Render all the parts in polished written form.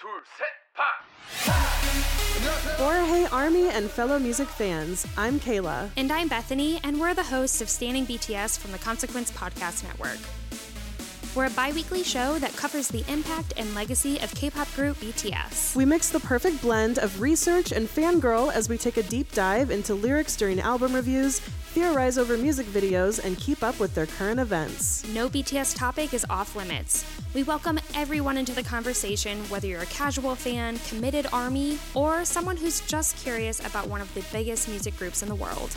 둘, 셋, 파! Hey Army and fellow music fans, I'm Kayla. And I'm Bethany, and we're the hosts of Standing BTS from the Consequence Podcast Network. We're a bi-weekly show that covers the impact and legacy of K-pop group BTS. We mix the perfect blend of research and fangirl as we take a deep dive into lyrics during album reviews, theorize over music videos, and keep up with their current events. No BTS topic is off limits. We welcome everyone into the conversation, whether you're a casual fan, committed ARMY, or someone who's just curious about one of the biggest music groups in the world.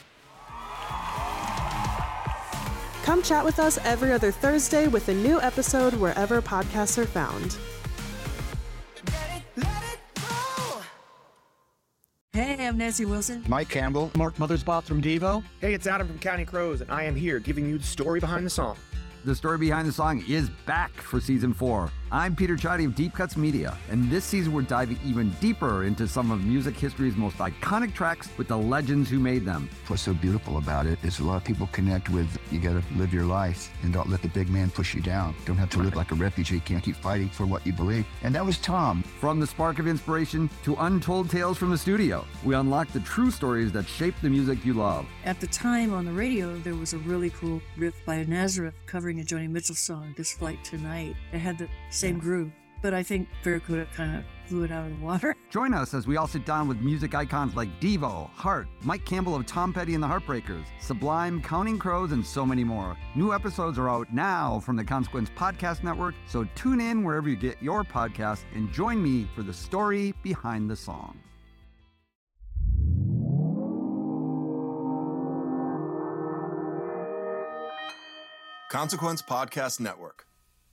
Come chat with us every other Thursday with a new episode wherever podcasts are found. Hey, I'm Nancy Wilson. Mike Campbell. Mark Mothersbaugh from Devo. Hey, it's Adam from Counting Crows, and I am here giving you the story behind the song. The story behind the song is back for Season 4. I'm Peter Chadi of Deep Cuts Media, and this season we're diving even deeper into some of music history's most iconic tracks with the legends who made them. What's so beautiful about it is a lot of people connect with, you gotta live your life and don't let the big man push you down. Don't have to live like a refugee, can't keep fighting for what you believe. And that was Tom. From the spark of inspiration to untold tales from the studio, we unlock the true stories that shape the music you love. At the time on the radio, there was a really cool riff by Nazareth covering a Joni Mitchell song, This Flight Tonight. It had the same groove, but I think Barracuda kind of blew it out of the water. Join us as we all sit down with music icons like Devo, Heart, Mike Campbell of Tom Petty and the Heartbreakers, Sublime, Counting Crows, and so many more. New episodes are out now from the Consequence Podcast Network, so tune in wherever you get your podcasts and join me for the story behind the song. Consequence Podcast Network.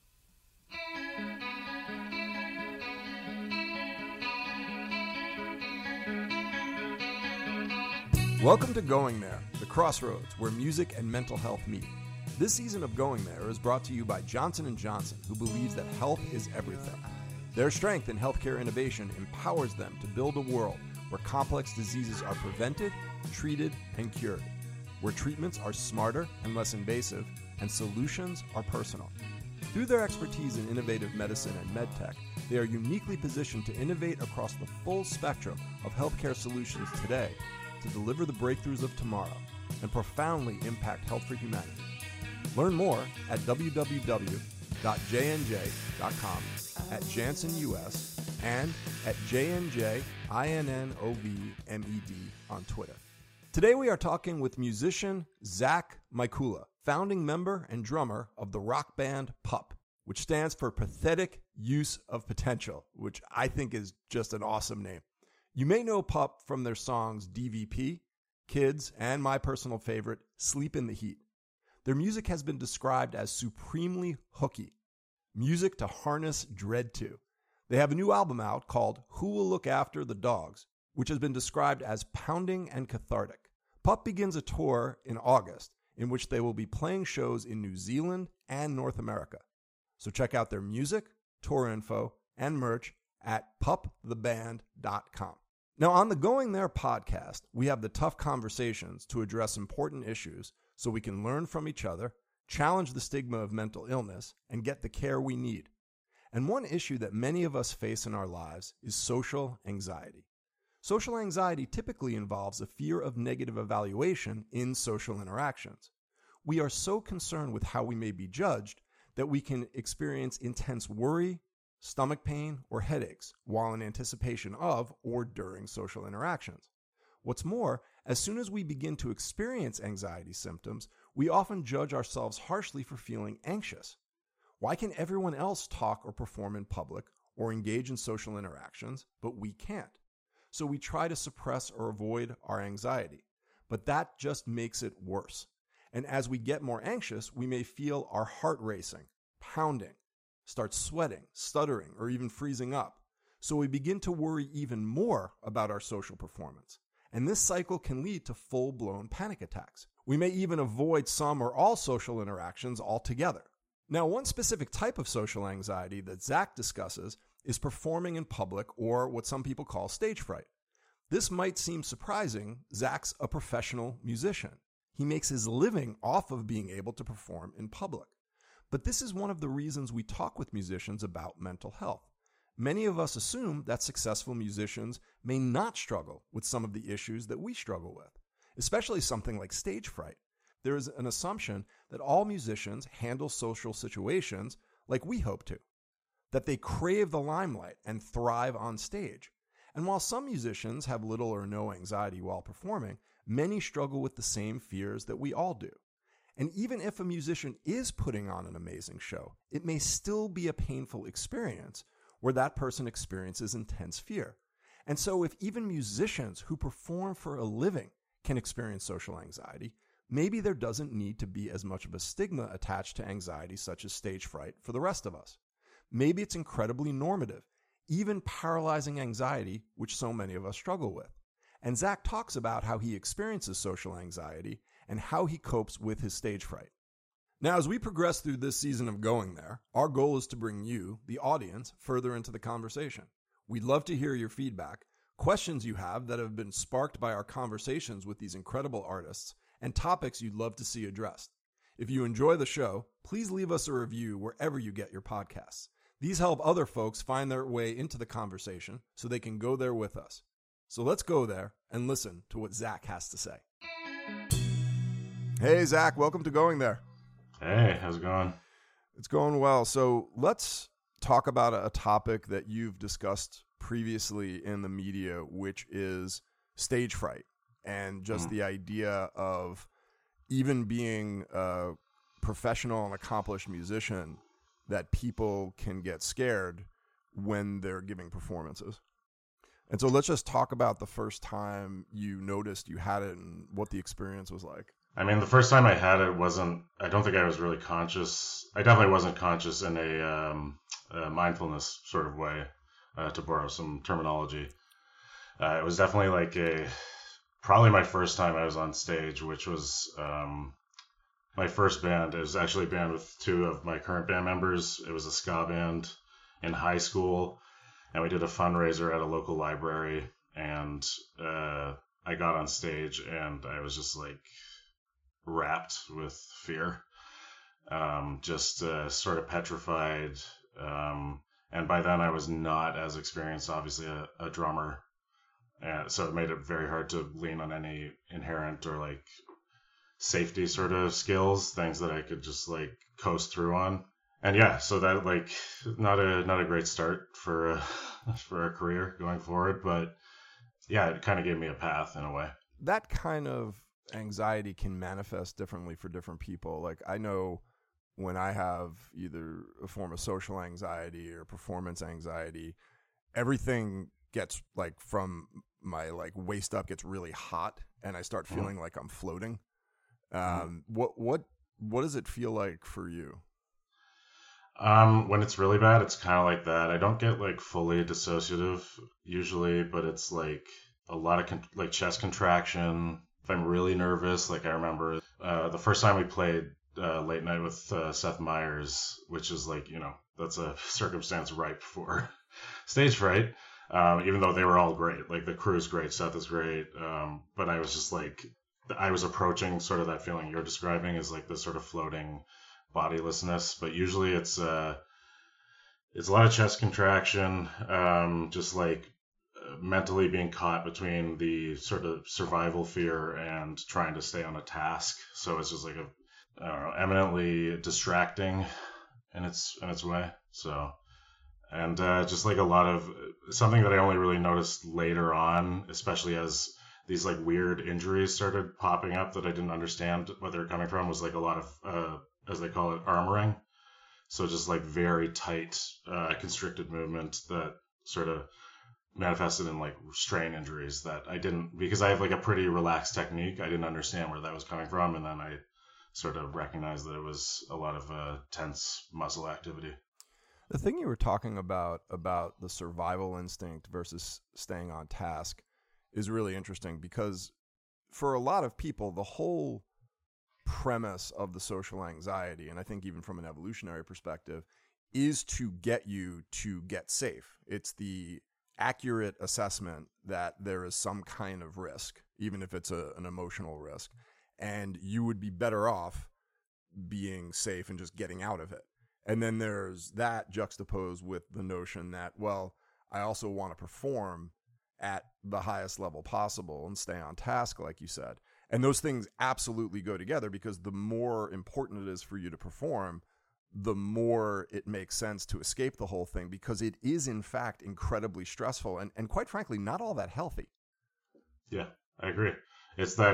Welcome to Going There, the crossroads where music and mental health meet. This season of Going There is brought to you by Johnson & Johnson, who believes that health is everything. Their strength in healthcare innovation empowers them to build a world where complex diseases are prevented, treated, and cured, where treatments are smarter and less invasive, and solutions are personal. Through their expertise in innovative medicine and medtech, they are uniquely positioned to innovate across the full spectrum of healthcare solutions today to deliver the breakthroughs of tomorrow and profoundly impact health for humanity. Learn more at www.jnj.com, at Janssen US, and at JNJINNOVMED on Twitter. Today we are talking with musician Zach Mikula, founding member and drummer of the rock band PUP, which stands for Pathetic Use of Potential, which I think is just an awesome name. You may know PUP from their songs DVP, Kids, and my personal favorite, Sleep in the Heat. Their music has been described as supremely hooky, music to harness dread to. They have a new album out called Who Will Look After the Dogs, which has been described as pounding and cathartic. PUP begins a tour in August, in which they will be playing shows in New Zealand and North America. So check out their music, tour info, and merch at puptheband.com. Now, on the Going There podcast, we have the tough conversations to address important issues so we can learn from each other, challenge the stigma of mental illness, and get the care we need. And one issue that many of us face in our lives is social anxiety. Social anxiety typically involves a fear of negative evaluation in social interactions. We are so concerned with how we may be judged that we can experience intense worry, stomach pain, or headaches while in anticipation of or during social interactions. What's more, as soon as we begin to experience anxiety symptoms, we often judge ourselves harshly for feeling anxious. Why can everyone else talk or perform in public or engage in social interactions, but we can't? So we try to suppress or avoid our anxiety, but that just makes it worse. And as we get more anxious, we may feel our heart racing, pounding, start sweating, stuttering, or even freezing up. So we begin to worry even more about our social performance. And this cycle can lead to full-blown panic attacks. We may even avoid some or all social interactions altogether. Now, one specific type of social anxiety that Zach discusses is performing in public, or what some people call stage fright. This might seem surprising. Zach's a professional musician. He makes his living off of being able to perform in public. But this is one of the reasons we talk with musicians about mental health. many of us assume that successful musicians may not struggle with some of the issues that we struggle with, especially something like stage fright. There is an assumption that all musicians handle social situations like we hope to, that they crave the limelight and thrive on stage. And while some musicians have little or no anxiety while performing, many struggle with the same fears that we all do. And even if a musician is putting on an amazing show, it may still be a painful experience where that person experiences intense fear. And so if even musicians who perform for a living can experience social anxiety, maybe there doesn't need to be as much of a stigma attached to anxiety such as stage fright for the rest of us. Maybe it's incredibly normative, even paralyzing anxiety, which so many of us struggle with. And Zach talks about how he experiences social anxiety and how he copes with his stage fright. Now, as we progress through this season of Going There, our goal is to bring you, the audience, further into the conversation. We'd love to hear your feedback, questions you have that have been sparked by our conversations with these incredible artists, and topics you'd love to see addressed. If you enjoy the show, please leave us a review wherever you get your podcasts. These help other folks find their way into the conversation so they can go there with us. So let's go there and listen to what Zach has to say. Hey, Zach, welcome to Going There. Hey, how's it going? It's going well. So let's talk about a topic that you've discussed previously in the media, which is stage fright and just the idea of even being a professional and accomplished musician, that people can get scared when they're giving performances. And so let's just talk about the first time you noticed you had it and what the experience was like. I mean, the first time I had it I don't think I was really conscious. I definitely wasn't conscious in a mindfulness sort of way, to borrow some terminology. It was definitely probably my first time I was on stage, which was my first band. It was actually a band with two of my current band members. It was a ska band in high school, and we did a fundraiser at a local library, and I got on stage, and I was just wrapped with fear, just sort of petrified. And by then I was not as experienced, obviously, a drummer. So it made it very hard to lean on any inherent or safety sort of skills, things that I could just coast through on. And yeah, so that not a great start for a career going forward, but yeah, it kind of gave me a path in a way. That kind of anxiety can manifest differently for different people. I know when I have either a form of social anxiety or performance anxiety, everything gets from my waist up gets really hot, and I start feeling like I'm floating. What does it feel like for you? When it's really bad, it's kind of like that. I don't get fully dissociative usually, but it's a lot of chest contraction. If I'm really nervous, I remember the first time we played late night with Seth Meyers, which is that's a circumstance ripe for stage fright. Even though they were all great, the crew's great, Seth is great, but I was just I was approaching sort of that feeling you're describing as this sort of floating bodilessness, but usually it's a lot of chest contraction, just mentally being caught between the sort of survival fear and trying to stay on a task. So it's just eminently distracting in its way. So, and just a lot of something that I only really noticed later on, especially as these weird injuries started popping up that I didn't understand where they're coming from, was a lot of as they call it, armoring. So just very tight, constricted movement that sort of manifested in strain injuries that I didn't, because I have a pretty relaxed technique. I didn't understand where that was coming from, and then I sort of recognized that it was a lot of tense muscle activity. The thing you were talking about the survival instinct versus staying on task is really interesting, because for a lot of people, the whole premise of the social anxiety, and I think even from an evolutionary perspective, is to get you to get safe. It's the accurate assessment that there is some kind of risk, even if it's an emotional risk, and you would be better off being safe and just getting out of it. And then there's that juxtaposed with the notion that, well, I also want to perform at the highest level possible and stay on task, like you said. And those things absolutely go together, because the more important it is for you to perform, the more it makes sense to escape the whole thing, because it is, in fact, incredibly stressful and quite frankly, not all that healthy. Yeah, I agree. It's that,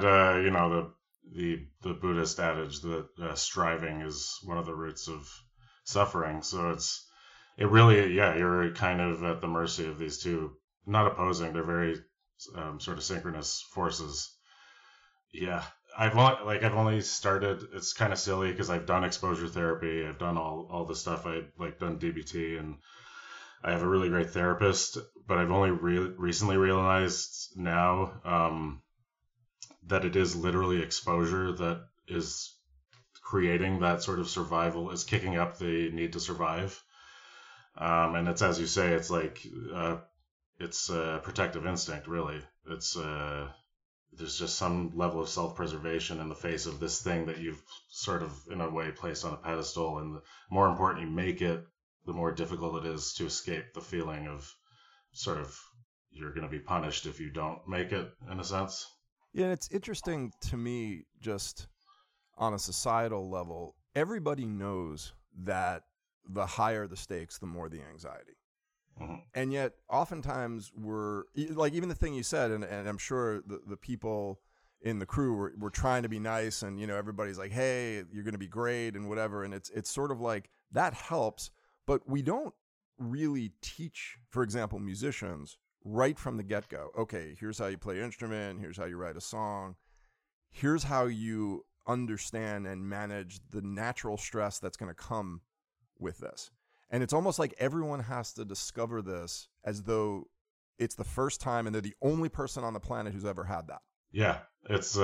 the Buddhist adage that striving is one of the roots of suffering. So it really, you're kind of at the mercy of these two, not opposing, they're very sort of synchronous forces. Yeah, I've only started, it's kind of silly because I've done exposure therapy, I've done all the stuff, I've done DBT, and I have a really great therapist, but I've only recently realized now that it is literally exposure that is creating that sort of survival, is kicking up the need to survive. And it's, as you say, it's like, it's a protective instinct, really. It's, there's just some level of self-preservation in the face of this thing that you've sort of, in a way, placed on a pedestal. And the more important you make it, the more difficult it is to escape the feeling of sort of you're going to be punished if you don't make it, in a sense. Yeah, and it's interesting to me, just on a societal level, everybody knows that the higher the stakes, the more the anxiety. Mm-hmm. And yet, oftentimes, we're like, even the thing you said, and I'm sure the people in the crew were trying to be nice, and everybody's like, "Hey, you're going to be great," and whatever. And it's sort of like that helps, but we don't really teach, for example, musicians right from the get-go. Okay, here's how you play an instrument. Here's how you write a song. Here's how you understand and manage the natural stress that's going to come with this. And it's almost like everyone has to discover this as though it's the first time and they're the only person on the planet who's ever had that. Yeah, it's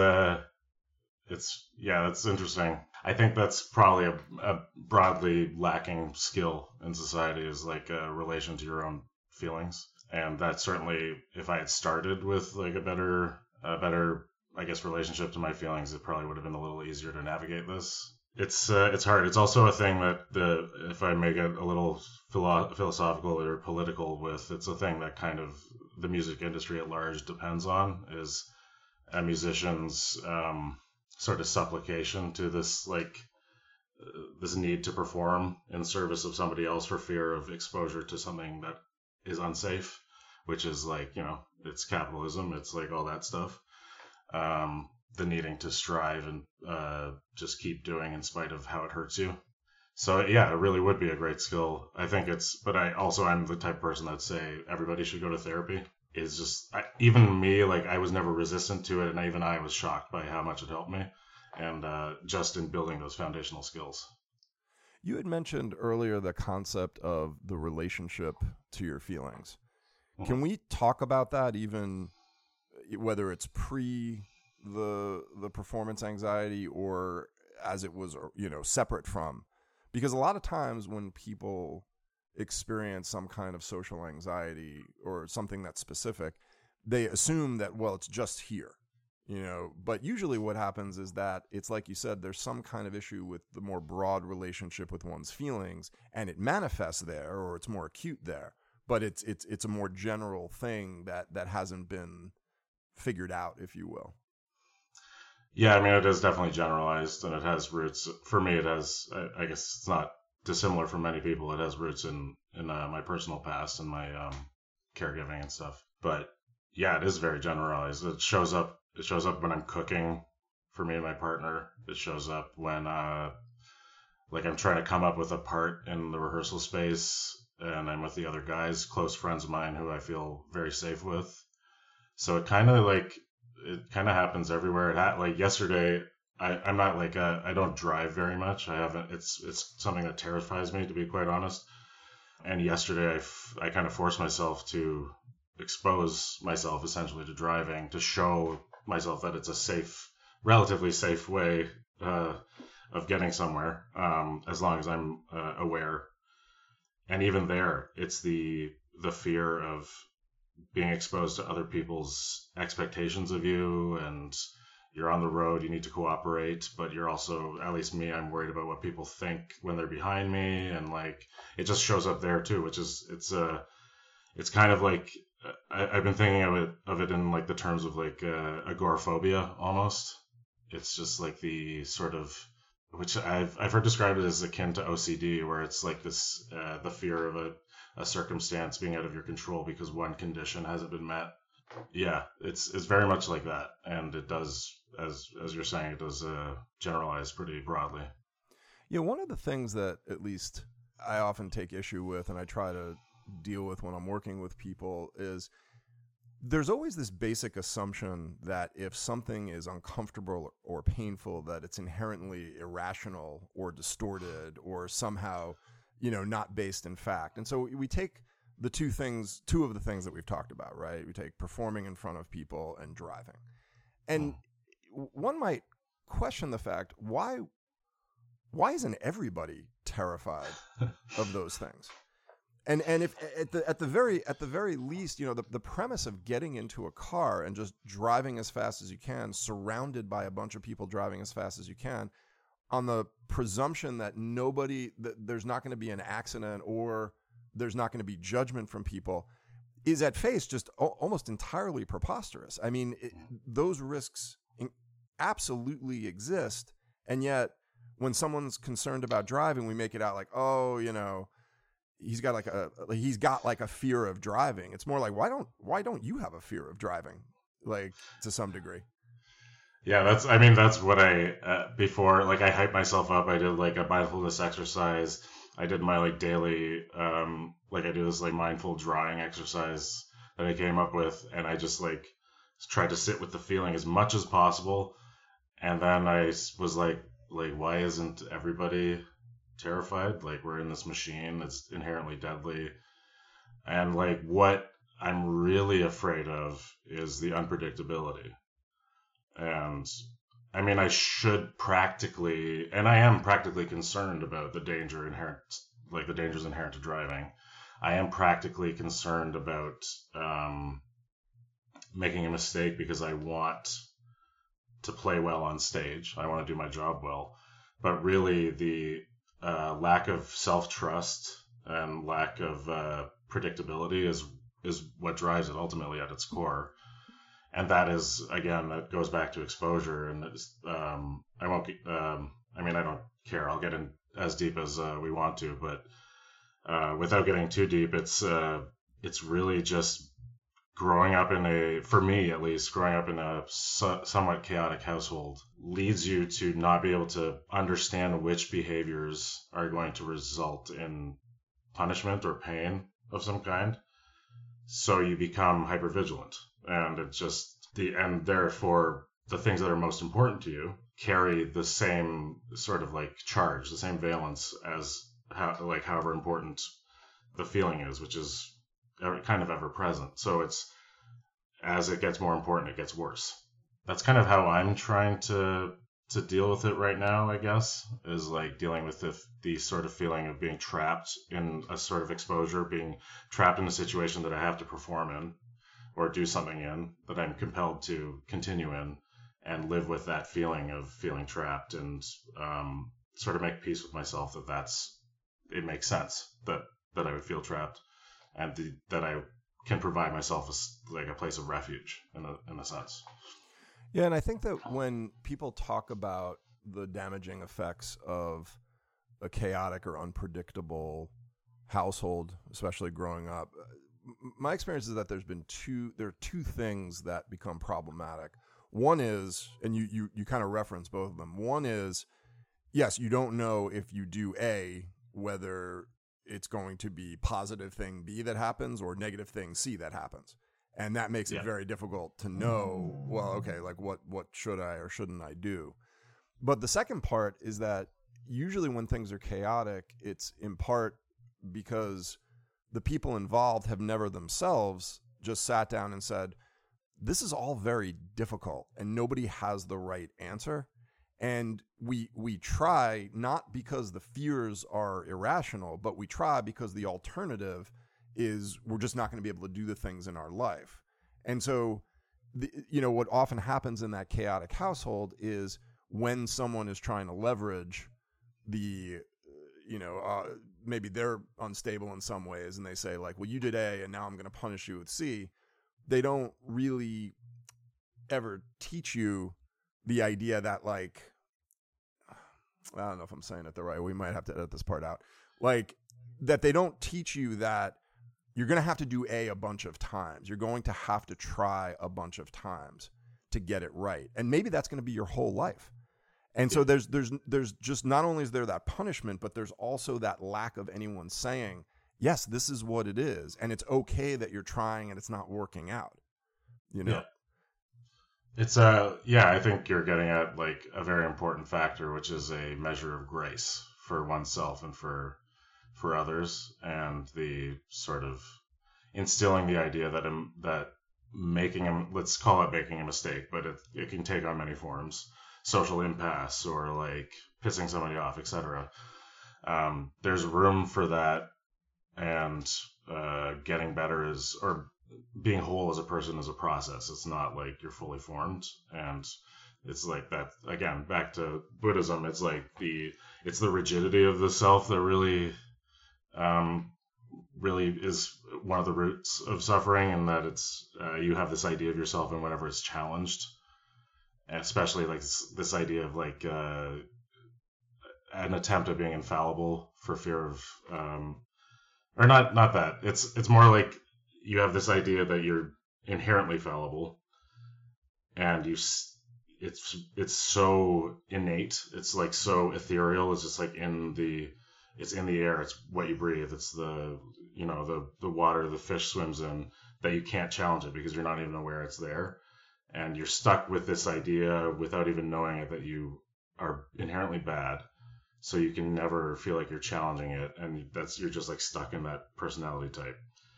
interesting. I think that's probably a broadly lacking skill in society, is like a relation to your own feelings. And that certainly, if I had started with like a better, I guess, relationship to my feelings, it probably would have been a little easier to navigate this. It's hard. It's also a thing that if I make it a little philosophical or political with, it's a thing that kind of the music industry at large depends on, is a musician's sort of supplication to this, like, this need to perform in service of somebody else for fear of exposure to something that is unsafe, which is like, it's capitalism. It's like all that stuff. The needing to strive and just keep doing in spite of how it hurts you. So yeah, it really would be a great skill. I think but I'm the type of person that say everybody should go to therapy. Is just, even me, like, I was never resistant to it, and even I was shocked by how much it helped me, and just in building those foundational skills. You had mentioned earlier the concept of the relationship to your feelings. Mm-hmm. Can we talk about that, even whether it's pre the performance anxiety or as it was, separate from? Because a lot of times when people experience some kind of social anxiety or something that's specific, they assume that, well, it's just here, but usually what happens is that it's like you said, there's some kind of issue with the more broad relationship with one's feelings, and it manifests there, or it's more acute there, but it's a more general thing that hasn't been figured out, if you will. Yeah, I mean, it is definitely generalized, and it has roots. For me, it has, I guess it's not dissimilar for many people. It has roots in my personal past and my caregiving and stuff. But yeah, it is very generalized. It shows up when I'm cooking for me and my partner. It shows up when like I'm trying to come up with a part in the rehearsal space, and I'm with the other guys, close friends of mine who I feel very safe with. So it kind of happens everywhere. Like yesterday, I'm not like I don't drive very much. It's something that terrifies me, to be quite honest. And yesterday I kind of forced myself to expose myself essentially to driving, to show myself that it's a relatively safe way of getting somewhere, as long as I'm aware. And even there, it's the fear of being exposed to other people's expectations of you, and you're on the road, you need to cooperate, but you're also, at least me, I'm worried about what people think when they're behind me, and like it just shows up there too, which is it's kind of like I've been thinking of it in like the terms of like agoraphobia almost. It's just like the sort of, which I've heard described as akin to OCD, where it's like this the fear of a circumstance being out of your control because one condition hasn't been met. Yeah, it's very much like that, and it does, as you're saying, it does generalize pretty broadly. Yeah, one of the things that at least I often take issue with, and I try to deal with when I'm working with people, is there's always this basic assumption that if something is uncomfortable or painful, that it's inherently irrational or distorted or somehow, not based in fact. And so we take two of the things that we've talked about, right? We take performing in front of people and driving. And one might question the fact, why isn't everybody terrified of those things? And if at the very least, the premise of getting into a car and just driving as fast as you can, surrounded by a bunch of people driving as fast as you can, on the presumption that there's not going to be an accident or there's not going to be judgment from people, is at face just almost entirely preposterous. I mean, those risks absolutely exist, and yet when someone's concerned about driving, we make it out like, oh, he's got like a fear of driving. It's more like, why don't you have a fear of driving, like, to some degree? Yeah, that's what before, like, I hyped myself up. I did like a mindfulness exercise. I did my like daily, like I do this like mindful drawing exercise that I came up with, and I just like tried to sit with the feeling as much as possible. And then I was like, why isn't everybody terrified? Like, we're in this machine that's inherently deadly. And like what I'm really afraid of is the unpredictability. And I mean, I should practically, and I am practically concerned about the dangers inherent to driving. I am practically concerned about making a mistake because I want to play well on stage. I want to do my job well. But really, the lack of self-trust and lack of predictability is what drives it ultimately at its core. And that is, again, that goes back to exposure. And I don't care. I'll get in as deep as we want to, but without getting too deep, it's really just growing up for me at least, growing up in a somewhat chaotic household leads you to not be able to understand which behaviors are going to result in punishment or pain of some kind. So you become hypervigilant. And it's just and therefore the things that are most important to you carry the same sort of like charge, the same valence as however important the feeling is, which is kind of ever present. So it's, as it gets more important, it gets worse. That's kind of how I'm trying to deal with it right now, I guess, is like dealing with the sort of feeling of being trapped in a sort of exposure, being trapped in a situation that I have to perform in or do something in, that I'm compelled to continue in, and live with that feeling of feeling trapped, and sort of make peace with myself that it makes sense that I would feel trapped, and that I can provide myself a place of refuge in a sense. Yeah, and I think that when people talk about the damaging effects of a chaotic or unpredictable household, especially growing up, my experience is that there are two things that become problematic. One is, and you kind of reference both of them. One is, yes, you don't know if you do A, whether it's going to be positive thing B that happens or negative thing C that happens. And that makes it very difficult to know, well, okay, like what should I or shouldn't I do? But the second part is that usually when things are chaotic, it's in part because the people involved have never themselves just sat down and said, this is all very difficult and nobody has the right answer. And we try not because the fears are irrational, but we try because the alternative is we're just not going to be able to do the things in our life. And so what often happens in that chaotic household is when someone is trying to leverage maybe they're unstable in some ways and they say like, well, you did A and now I'm going to punish you with C. They don't really ever teach you the idea that like, I don't know if I'm saying it the right way. We might have to edit this part out. Like that they don't teach you that you're going to have to do A a bunch of times. You're going to have to try a bunch of times to get it right. And maybe that's going to be your whole life. And so there's just, not only is there that punishment, but there's also that lack of anyone saying, yes, this is what it is. And it's okay that you're trying and it's not working out, Yeah. It's I think you're getting at like a very important factor, which is a measure of grace for oneself and for others, and the sort of instilling the idea that let's call it making a mistake, but it can take on many forms, social impasse or like pissing somebody off, etc. There's room for that, and getting better or being whole as a person is a process. It's not like you're fully formed, and it's like that again, back to Buddhism. It's like it's the rigidity of the self that really is one of the roots of suffering, and that it's you have this idea of yourself, and whenever it's challenged, especially like this idea of like an attempt at being infallible for fear of or not that it's more like you have this idea that you're inherently fallible, and it's so innate, it's like so ethereal, it's just like it's in the air, it's what you breathe, it's the water the fish swims in, that you can't challenge it because you're not even aware it's there, and you're stuck with this idea without even knowing it that you are inherently bad, so you can never feel like you're challenging it, and you're just like stuck in that personality type.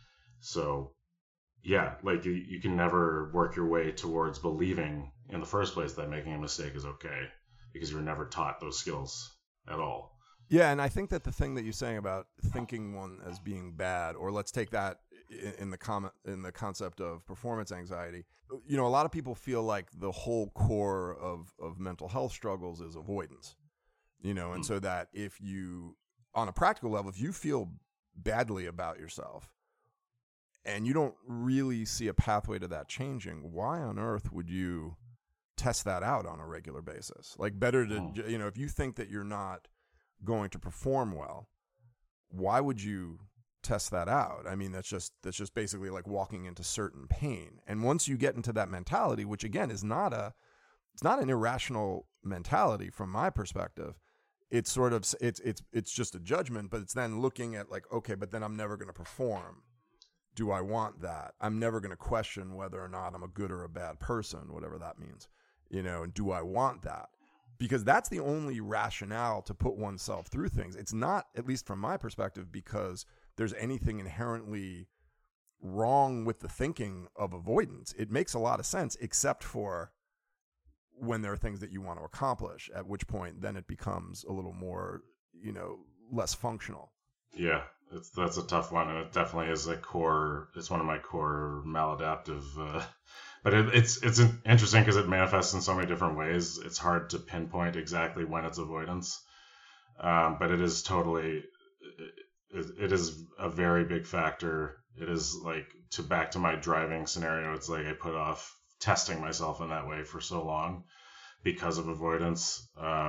So yeah, like you can never work your way towards believing in the first place that making a mistake is okay, because you were never taught those skills at all. Yeah, and I think that the thing that you're saying about thinking one as being bad, or let's take that in the concept of performance anxiety, a lot of people feel like the whole core of mental health struggles is avoidance, and so that if you, on a practical level, if you feel badly about yourself and you don't really see a pathway to that changing, why on earth would you test that out on a regular basis? Like, better to, if you think that you're not going to perform well, why would you test that out? I mean, that's just basically like walking into certain pain. And once you get into that mentality, which again is not an irrational mentality from my perspective, it's sort of it's just a judgment, but it's then looking at like, okay, but then I'm never going to perform. Do I want that? I'm never going to question whether or not I'm a good or a bad person, whatever that means, and do I want that? Because that's the only rationale to put oneself through things. It's not, at least from my perspective, because there's anything inherently wrong with the thinking of avoidance. It makes a lot of sense, except for when there are things that you want to accomplish, at which point then it becomes a little more, less functional. Yeah, that's a tough one, and it definitely is it's one of my core maladaptive, but it's interesting because it manifests in so many different ways. It's hard to pinpoint exactly when it's avoidance, but it is totally, it is a very big factor. It is like, back to my driving scenario, it's like I put off testing myself in that way for so long because of avoidance.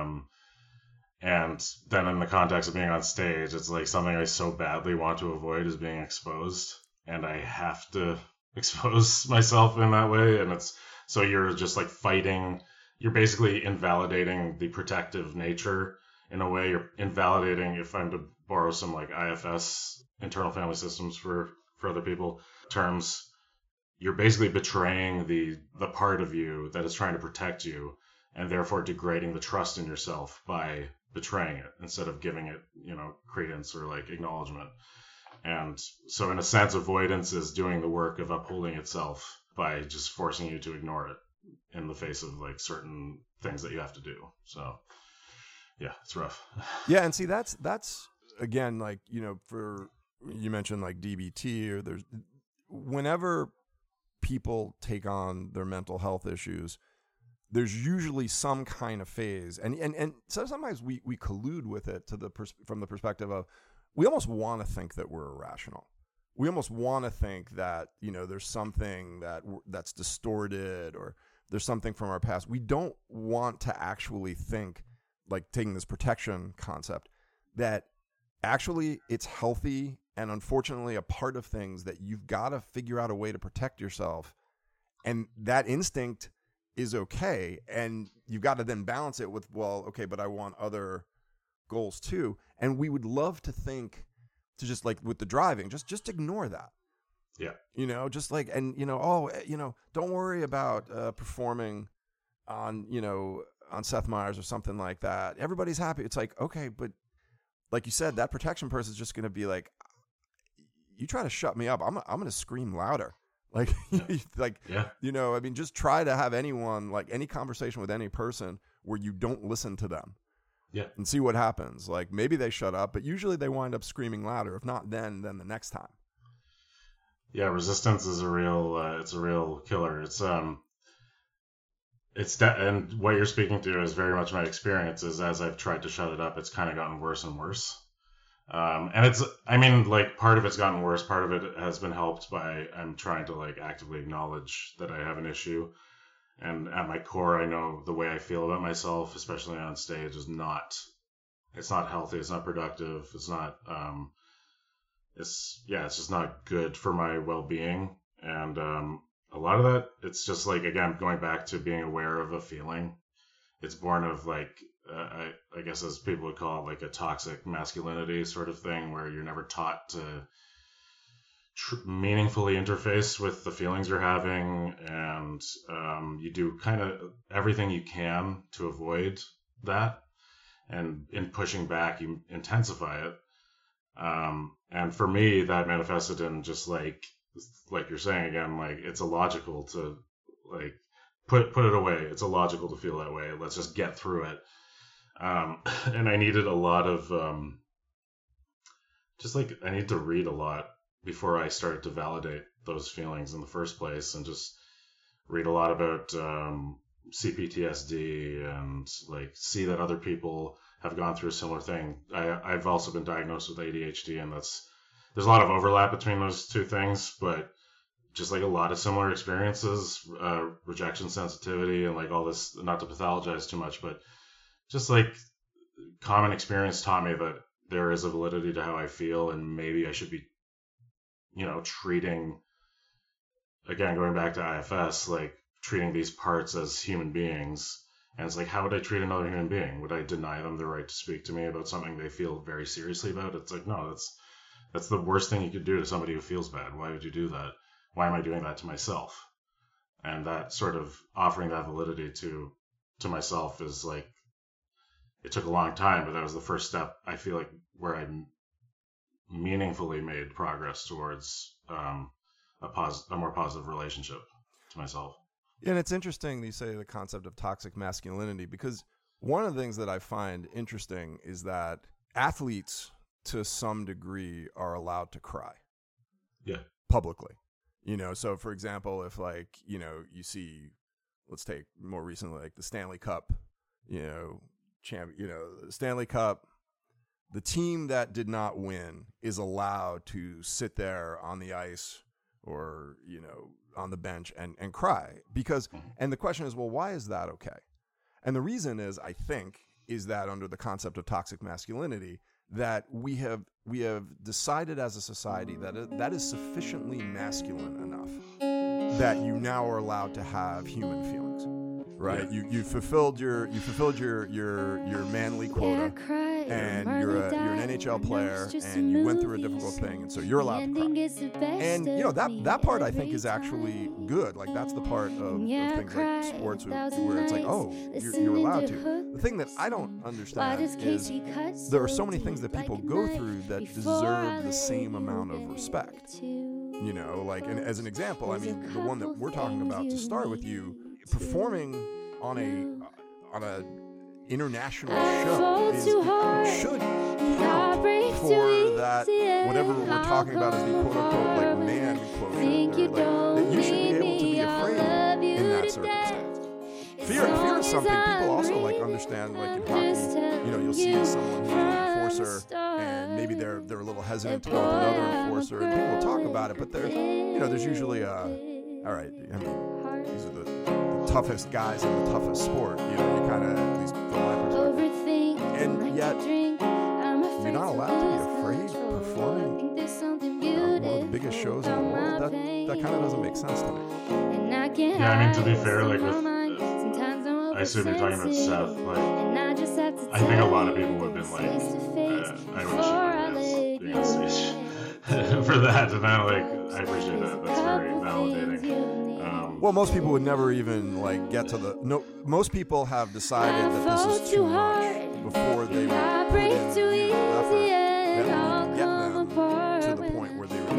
And then in the context of being on stage, it's like something I so badly want to avoid is being exposed, and I have to expose myself in that way. And so you're just like fighting, you're basically invalidating the protective nature in a way. You're invalidating, if I'm to borrow some like IFS, internal family systems for other people terms, you're basically betraying the part of you that is trying to protect you, and therefore degrading the trust in yourself by betraying it instead of giving it, credence or like acknowledgement. And so in a sense, avoidance is doing the work of upholding itself by just forcing you to ignore it in the face of like certain things that you have to do. So yeah, it's rough. Yeah. And see, that's again, like, for, you mentioned like DBT, or whenever people take on their mental health issues, there's usually some kind of phase, and so sometimes we collude with it from the perspective of we almost want to think that we're irrational. We almost want to think that, you know, there's something that's distorted, or there's something from our past. We don't want to actually think, like taking this protection concept, that actually it's healthy and unfortunately a part of things that you've got to figure out a way to protect yourself. And that instinct is okay. And you've got to then balance it with, well, okay, but I want other goals too. And we would love to think to just like with the driving, just ignore that. Yeah. You know, just like, and, you know, oh, you know, don't worry about performing on, you know, on Seth Meyers or something like that. Everybody's happy. It's like, okay, but like you said, that protection person is just going to be like, you try to shut me up, I'm going to scream louder. Like, like, you know, I mean, just try to have anyone, like any conversation with any person where you don't listen to them. Yeah. And see what happens. Like maybe they shut up, but usually they wind up screaming louder. If not then the next time. Yeah, resistance is a real killer. And what you're speaking to is very much my experience. Is as I've tried to shut it up, it's kind of gotten worse and worse. And part of it's gotten worse. Part of it has been helped by I'm trying to like actively acknowledge that I have an issue. And at my core, I know the way I feel about myself, especially on stage, it's not healthy. It's not productive. It's not, it's just not good for my well-being. And, a lot of that, it's just like, again, going back to being aware of a feeling. It's born of like, I guess as people would call it, like a toxic masculinity sort of thing where you're never taught to meaningfully interface with the feelings you're having, and you do kind of everything you can to avoid that, and in pushing back you intensify it, and for me that manifested in just like you're saying again, like it's illogical to like put it away. It's illogical to feel that way. Let's just get through it. And I needed a lot of I need to read a lot before I started to validate those feelings in the first place, and just read a lot about CPTSD and like see that other people have gone through a similar thing. I've also been diagnosed with ADHD, and there's a lot of overlap between those two things, but just like a lot of similar experiences, rejection sensitivity, and like all this, not to pathologize too much, but just like common experience taught me that there is a validity to how I feel, and maybe I should be, you know, treating, again, going back to IFS, like treating these parts as human beings. And it's like, how would I treat another human being? Would I deny them the right to speak to me about something they feel very seriously about? It's like, no, that's the worst thing you could do to somebody who feels bad. Why would you do that? Why am I doing that to myself? And that sort of offering that validity to myself is like, it took a long time, but that was the first step, I feel like, where I meaningfully made progress towards a more positive relationship to myself. Yeah, and it's interesting that you say the concept of toxic masculinity, because one of the things that I find interesting is that athletes, to some degree, are allowed to cry. Yeah. Publicly. You know, so for example, if like, you know, you see, let's take more recently, like the Stanley Cup, you know, the Stanley Cup, the team that did not win is allowed to sit there on the ice or, you know, on the bench and cry, because, and the question is, well, why is that okay? And the reason is, I think, is that under the concept of toxic masculinity, that we have decided as a society that is sufficiently masculine enough that you now are allowed to have human feelings, right? Yeah. You fulfilled your manly quota, and you're an NHL player, and you went through a difficult thing, and so you're allowed to cry. And you know that part I think is actually good. Like that's the part of things like sports where it's like, oh, you're allowed to. The thing that I don't understand is there are so many things that people go through that deserve the same amount of respect. You know, like, and as an example, I mean, the one that we're talking about to start with, you performing on a international show should count for that, whatever we're talking about as the quote-unquote like man quotient, like, that you should be able something people also like understand, like in hockey, you'll see someone who's an enforcer and maybe they're a little hesitant to go with another enforcer, and people will talk about it, but there's usually all right, I mean, these are the toughest guys in the toughest sport, you kind of, at least from my perspective, and yet you're not allowed to be afraid performing one of the biggest shows in the world. That kind of doesn't make sense to me. Yeah, I mean, to be fair, like with, I assume you're talking about Seth, like, I think a lot of people would have been like, I wish you being on stage for that, and I appreciate that. That's very validating. Well, most people would never even like get to most people have decided that this is too much before they would put in effort that would get them to the point where they were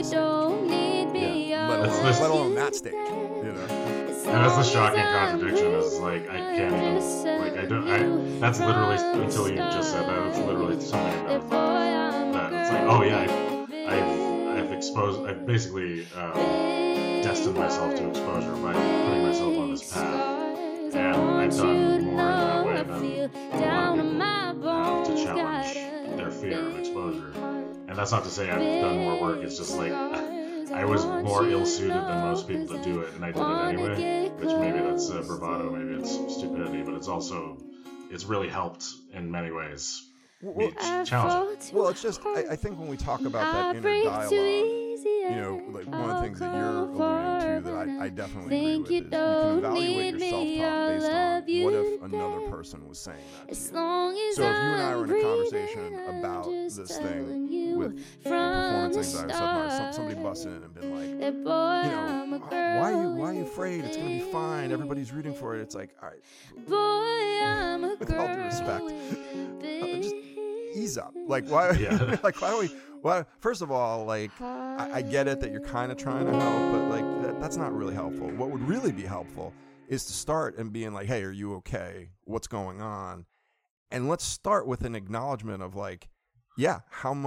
let alone that stage, And that's the shocking contradiction, is like, I can't even, like, that's literally, until you just said that, it's literally something I've never thought. That it's like, oh yeah, I've basically destined myself to exposure by putting myself on this path, and I've done more in that way than a lot of people have to challenge their fear of exposure. And that's not to say I've done more work, it's just like, I was more ill-suited than most people to do it, and I did it anyway, which maybe that's bravado, maybe it's stupidity, but it's really helped in many ways. Challenging. Well, it's just, I think when we talk about that inner dialogue, like one of the things that you're alluding to that I definitely agree with is you can evaluate your self-talk based on what if another person was saying that to you. So if you and I were in a conversation about this thing with performance anxiety or something, somebody busted in and been like, why are you afraid? It's going to be fine. Everybody's rooting for it. It's like, all right, with all due respect, just ease up. Like, why? Yeah. Like, why don't we? Well, first of all, like, I get it that you're kind of trying to help, but like that's not really helpful. What would really be helpful is to start and being like, hey, are you okay? What's going on? And let's start with an acknowledgement of like, yeah,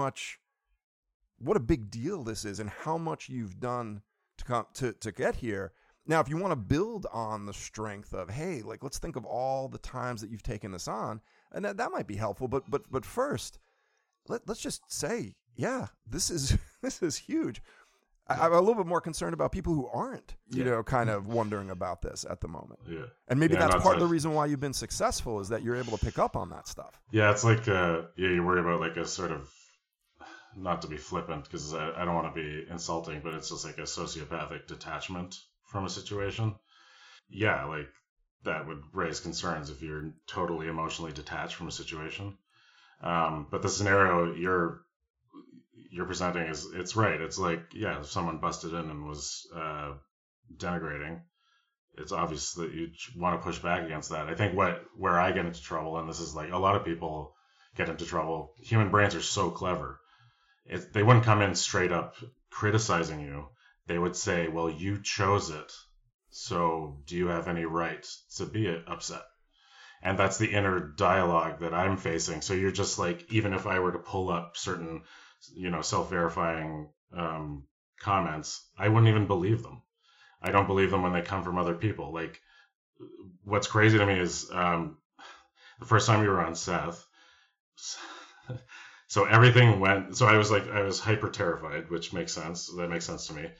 what a big deal this is, and how much you've done to come to get here. Now, if you want to build on the strength of, hey, like, let's think of all the times that you've taken this on, and that might be helpful. But first, let's just say, yeah, this is huge. I'm a little bit more concerned about people who aren't, kind of wondering about this at the moment. Yeah. And maybe that's part of the reason why you've been successful, is that you're able to pick up on that stuff. Yeah, it's like, you worry about like a sort of, not to be flippant, because I don't want to be insulting, but it's just like a sociopathic detachment from a situation. Yeah, like that would raise concerns if you're totally emotionally detached from a situation. But the scenario you're presenting it's right. It's like, yeah, if someone busted in and was denigrating, it's obvious that you want to push back against that. I think where I get into trouble, and this is like a lot of people get into trouble, human brains are so clever. They wouldn't come in straight up criticizing you. They would say, well, you chose it, so do you have any right to be upset? And that's the inner dialogue that I'm facing. So you're just like, even if I were to pull up certain, self-verifying comments, I wouldn't even believe them. I don't believe them when they come from other people. Like, what's crazy to me is the first time we were on Seth, so everything went, so I was hyper terrified, which makes sense. That makes sense to me.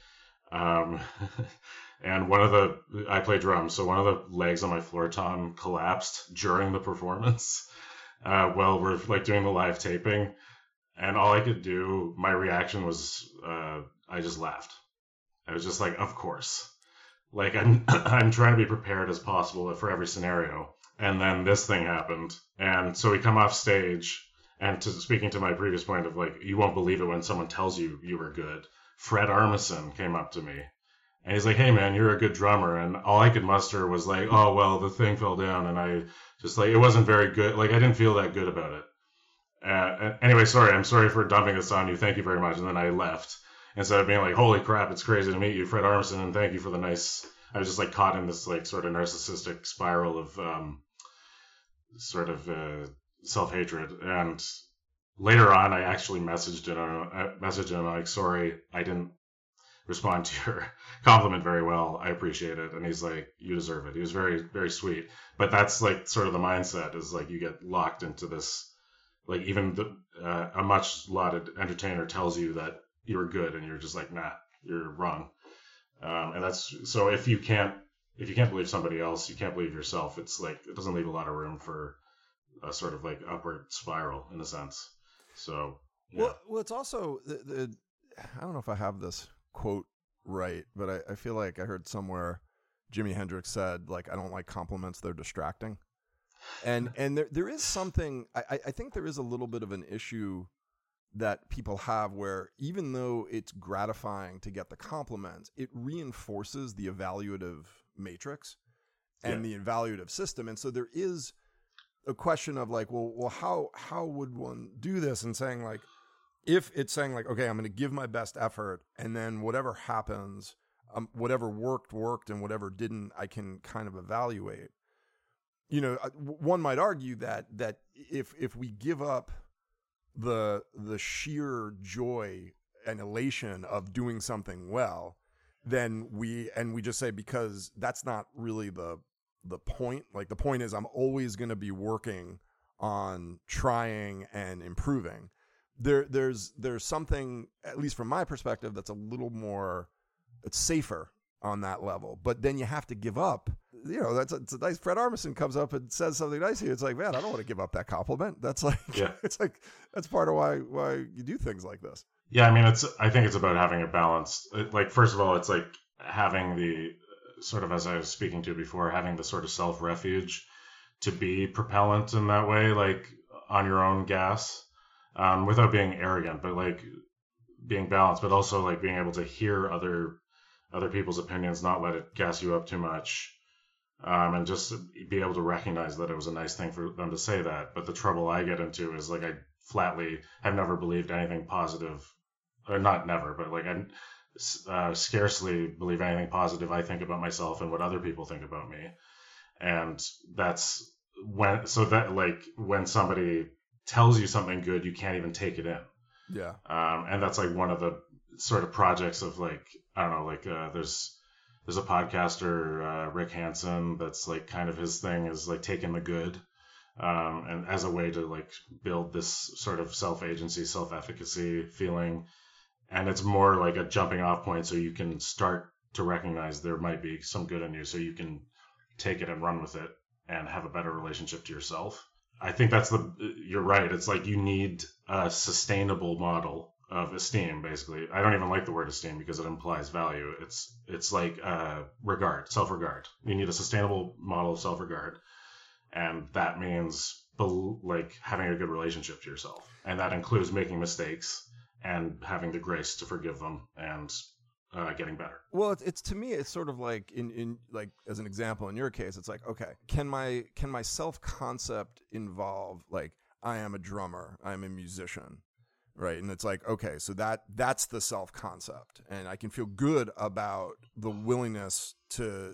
And I play drums, so one of the legs on my floor tom collapsed during the performance while we're like doing the live taping. And all I could do, my reaction was, I just laughed. I was just like, of course. Like, I'm trying to be prepared as possible for every scenario. And then this thing happened. And so we come off stage, and speaking to my previous point of like, you won't believe it when someone tells you you were good. Fred Armisen came up to me. And he's like, hey, man, you're a good drummer. And all I could muster was like, oh, well, the thing fell down. And I just like, it wasn't very good. Like, I didn't feel that good about it. Anyway, I'm sorry for dumping this on you. Thank you very much. And then I left instead of being like, holy crap, it's crazy to meet you, Fred Armisen. And thank you for the nice, I was just like caught in this like sort of narcissistic spiral of self-hatred. And later on, I actually messaged him like, sorry, I didn't, respond to your compliment very well. I appreciate it. And he's like, you deserve it. He was very, very sweet. But that's like sort of the mindset is like you get locked into this, like even a much lauded entertainer tells you that you're good and you're just like, nah, you're wrong. And that's, so if you can't believe somebody else, you can't believe yourself. It's like, it doesn't leave a lot of room for a sort of like upward spiral in a sense. So, yeah. Well, it's also I don't know if I have this quote right, but I feel like I heard somewhere Jimi Hendrix said, like, I don't like compliments, they're distracting. And there is something, I think there is a little bit of an issue that people have where even though it's gratifying to get the compliments, it reinforces the evaluative matrix and the evaluative system. And so there is a question of like, well, how would one do this? And saying like, if it's saying like, okay, I'm going to give my best effort and then whatever happens, whatever worked and whatever didn't, I can kind of evaluate. You know, one might argue that if we give up the sheer joy and elation of doing something well, then we just say, because that's not really the point. Like the point is I'm always going to be working on trying and improving. There's something, at least from my perspective, that's a little more, it's safer on that level. But then you have to give up. You know, it's a nice. Fred Armisen comes up and says something nice here. It's like, man, I don't want to give up that compliment. That's like, it's like that's part of why you do things like this. Yeah, I mean, I think it's about having a balance. Like, first of all, it's like having the sort of, as I was speaking to before, having the sort of self-refuge to be propellant in that way, like on your own gas, without being arrogant, but like being balanced, but also like being able to hear other people's opinions, not let it gas you up too much, and just be able to recognize that it was a nice thing for them to say that. But the trouble I get into is like I flatly have never believed anything positive, or not never, but like I scarcely believe anything positive I think about myself and what other people think about me. And that's when somebody tells you something good, you can't even take it in. Yeah. And that's like one of the sort of projects of like, I don't know, like there's a podcaster, Rick Hansen, that's like kind of his thing is like taking the good, and as a way to like build this sort of self-agency, self-efficacy feeling. And it's more like a jumping off point so you can start to recognize there might be some good in you so you can take it and run with it and have a better relationship to yourself. I think you're right. It's like you need a sustainable model of esteem, basically. I don't even like the word esteem because it implies value. It's like regard, self-regard. You need a sustainable model of self-regard. And that means like having a good relationship to yourself. And that includes making mistakes and having the grace to forgive them and getting better. Well, it's to me, it's sort of like in like as an example in your case, it's like, okay, can my self-concept involve like I am a drummer, I'm a musician, right? And it's like, okay, so that's the self-concept, and I can feel good about the willingness to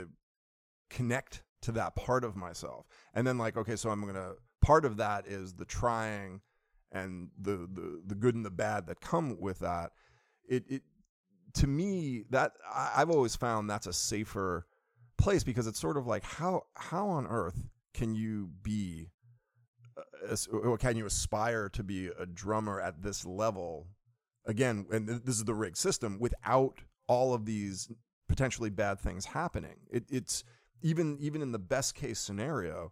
connect to that part of myself, and then like, okay, so part of that is the trying and the good and the bad that come with that. It to me, that I've always found that's a safer place, because it's sort of like how on earth can you be or can you aspire to be a drummer at this level again, and this is the rigged system, without all of these potentially bad things happening. It's even in the best case scenario,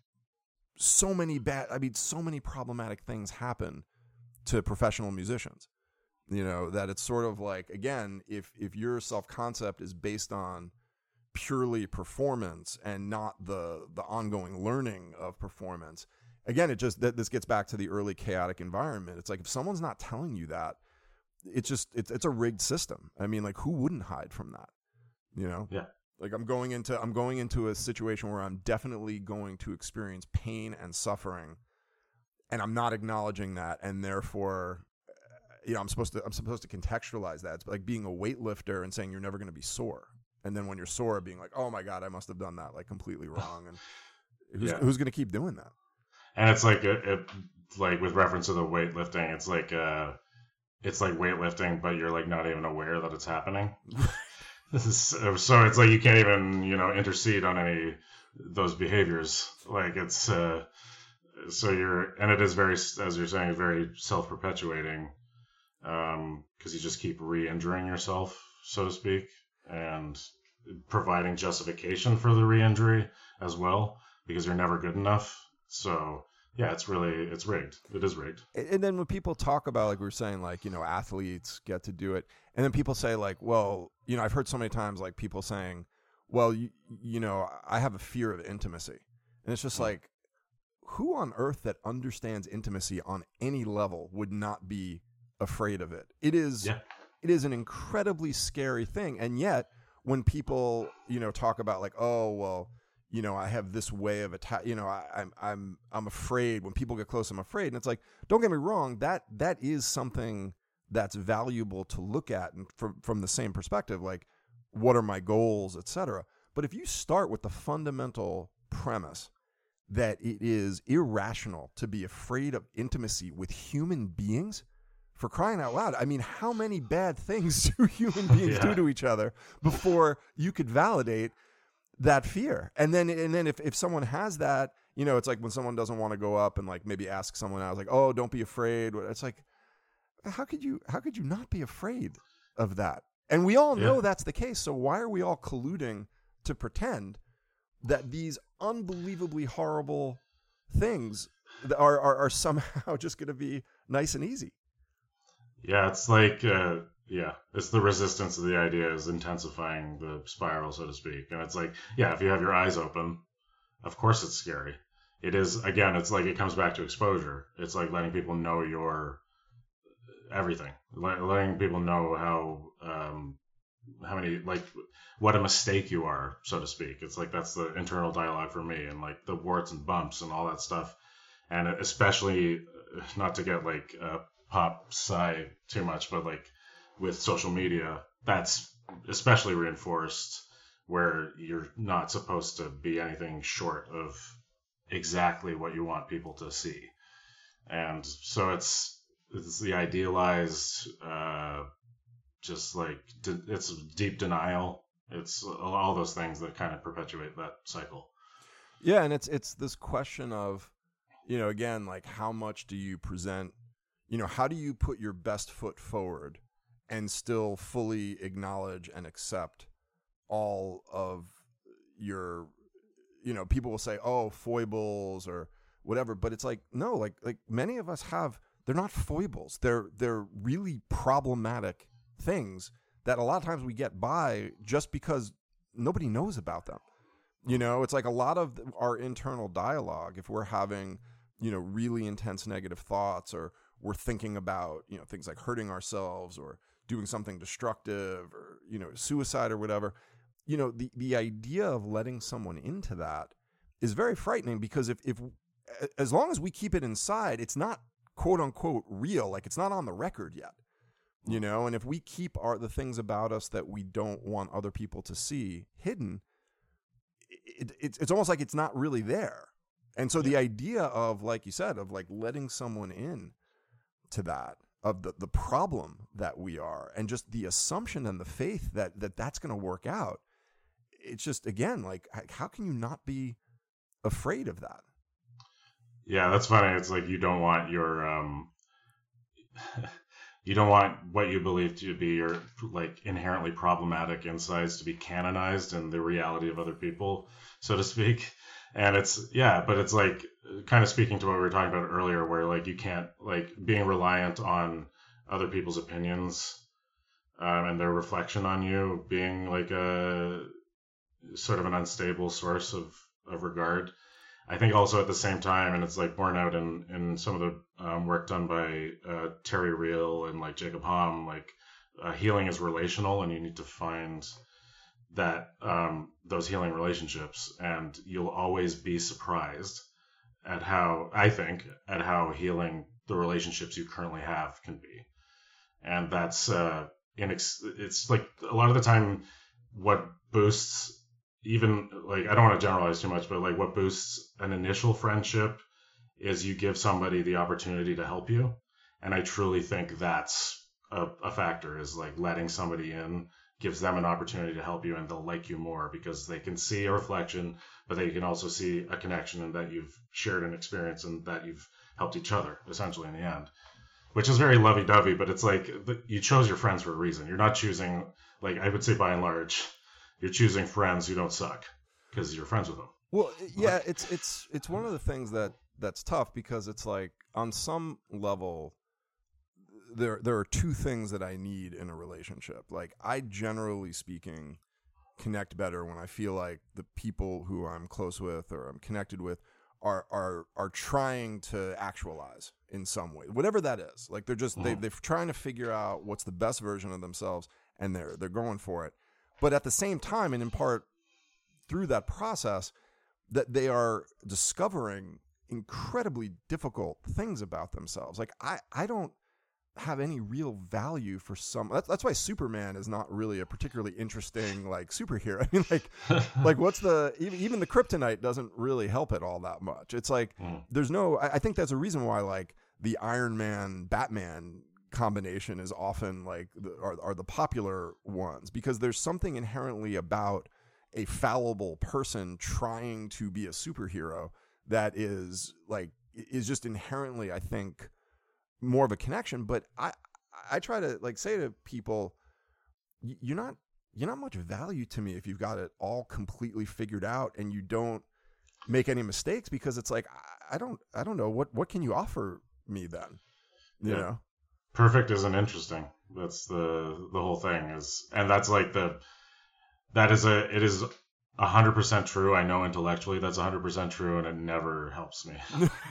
so many problematic things happen to professional musicians, you know, that it's sort of like, again, if your self-concept is based on purely performance and not the ongoing learning of performance, again, this gets back to the early chaotic environment. It's like, if someone's not telling you that, it's a rigged system. I mean, like, who wouldn't hide from that, you know? Yeah. Like I'm going into a situation where I'm definitely going to experience pain and suffering, and I'm not acknowledging that, and therefore, you know, I'm supposed to contextualize that. It's like being a weightlifter and saying you're never going to be sore, and then when you're sore, being like, oh my god, I must have done that like completely wrong, and who's going to keep doing that? And it's like like with reference to the weightlifting, it's like it's like weightlifting, but you're like not even aware that it's happening. So it's like you can't even, intercede on any those behaviors. Like it's so and it is very, as you're saying, very self-perpetuating, because you just keep re-injuring yourself, so to speak, and providing justification for the re-injury as well, because you're never good enough. So yeah, it's rigged. It is rigged. And then when people talk about, like we were saying, like, athletes get to do it, and then people say, like, well, I've heard so many times, like, people saying, well, I have a fear of intimacy. And it's just like, who on earth that understands intimacy on any level would not be afraid of it? It is an incredibly scary thing. And yet when people, talk about like, oh, well, I have this way of attack, I'm afraid when people get close, I'm afraid. And it's like, don't get me wrong. That is something that's valuable to look at, and from the same perspective, like, what are my goals, etc. But if you start with the fundamental premise that it is irrational to be afraid of intimacy with human beings, for crying out loud, I mean, how many bad things do human beings do to each other before you could validate that fear? And then if someone has that, it's like when someone doesn't want to go up and like maybe ask someone else, like, oh, don't be afraid. It's like, how could you not be afraid of that? And we all know that's the case. So why are we all colluding to pretend that these unbelievably horrible things are somehow just going to be nice and easy? Yeah, it's like, it's the resistance to the idea is intensifying the spiral, so to speak. And it's like, if you have your eyes open, of course it's scary. It is, again, it's like it comes back to exposure. It's like letting people know your everything. Letting people know how many, like, what a mistake you are, so to speak. It's like that's the internal dialogue for me, and like the warts and bumps and all that stuff. And especially, not to get like pop sci too much, but like with social media, that's especially reinforced, where you're not supposed to be anything short of exactly what you want people to see. And so it's the idealized, just like it's deep denial. It's all those things that kind of perpetuate that cycle. Yeah, and it's this question of, again, like, how much do you present, how do you put your best foot forward and still fully acknowledge and accept all of your, people will say, oh, foibles or whatever, but it's like, no, like many of us have, they're not foibles. They're really problematic things that a lot of times we get by just because nobody knows about them. It's like a lot of our internal dialogue, if we're having, really intense negative thoughts, or we're thinking about, things like hurting ourselves or doing something destructive or, suicide or whatever, the idea of letting someone into that is very frightening, because if as long as we keep it inside, it's not quote unquote real, like it's not on the record yet, and if we keep the things about us that we don't want other people to see hidden, it's almost like it's not really there. And so the idea of, like you said, of like letting someone in to that, of the problem that we are, and just the assumption and the faith that that's going to work out, it's just, again, like, how can you not be afraid of that? Yeah, that's funny. It's like you don't want your you don't want what you believe to be your like inherently problematic insides to be canonized in the reality of other people, so to speak. And but it's like kind of speaking to what we were talking about earlier, where like you can't, like, being reliant on other people's opinions and their reflection on you being like a sort of an unstable source of regard. I think also at the same time, and it's like borne out in some of the work done by Terry Real and like Jacob Hamm, like healing is relational, and you need to find that those healing relationships, and you'll always be surprised at how healing the relationships you currently have can be. And that's it's like a lot of the time what boosts, even, like, I don't want to generalize too much, but like what boosts an initial friendship is you give somebody the opportunity to help you. And I truly think that's a factor, is like letting somebody in gives them an opportunity to help you, and they'll like you more because they can see a reflection, but they can also see a connection, and that you've shared an experience and that you've helped each other essentially in the end, which is very lovey-dovey. But it's like you chose your friends for a reason. You're not choosing, like, I would say by and large, you're choosing friends who don't suck because you're friends with them. Well, yeah, it's one of the things that's tough, because it's like on some level there are two things that I need in a relationship. Like, I, generally speaking, connect better when I feel like the people who I'm close with or I'm connected with are trying to actualize in some way, whatever that is. Like, they're just they're trying to figure out what's the best version of themselves, and they're going for it. But at the same time, and in part through that process, that they are discovering incredibly difficult things about themselves. Like, I don't have any real value for some. That's why Superman is not really a particularly interesting like superhero. I mean, like what's the even the kryptonite doesn't really help it all that much. It's like there's no. I think that's a reason why like the Iron Man Batman combination is often like are the popular ones, because there's something inherently about a fallible person trying to be a superhero that is just inherently, I think, more of a connection. But I try to like say to people, you're not much value to me if you've got it all completely figured out and you don't make any mistakes, because it's like I don't know what can you offer me then, you know? Perfect isn't interesting. That's the whole thing is, and that's like it is 100% true. I know intellectually that's 100% true, and it never helps me.